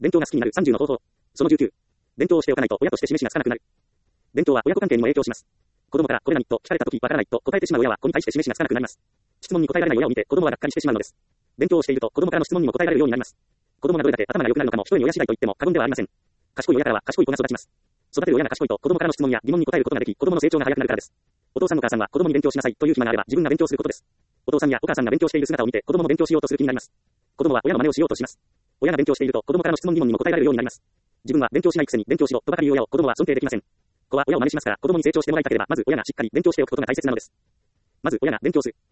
勉強が好きになる30の方法。その19。勉強をしておかないと親として示しがつかなくなる。勉強は親子関係にも影響します。子供からこれ何と聞かれたときわからないと答えてしまう親は子に対して示しがつかなくなります。質問に答えられない親を見て子供はがっかりしてしまうのです。勉強をしていると子供からの質問にも答えられるようになります。子供がどれだけ頭が良くなるのかも一人の親次第と言っても過言ではありません。賢い親からは賢い子が育ちます。育てる親が賢いと子供からの質問や疑問に答えることができ、子供の成長が早くなるからです。お父さんお母さんは子供に勉強しなさいという暇があれば自分が勉強することです。お父さんやお母さんが勉強している姿を見て子供も勉強しようとする気になります。子供は親の真似をしようとします。親が勉強していると子供からの質問疑問にも答えられるようになります。自分は勉強しないくせに勉強しろとばかり言う親を子供は尊敬できません。子は親を真似しますから子供に成長してもらいたければまず親がしっかり勉強しておくことが大切なのです。まず親が勉強する。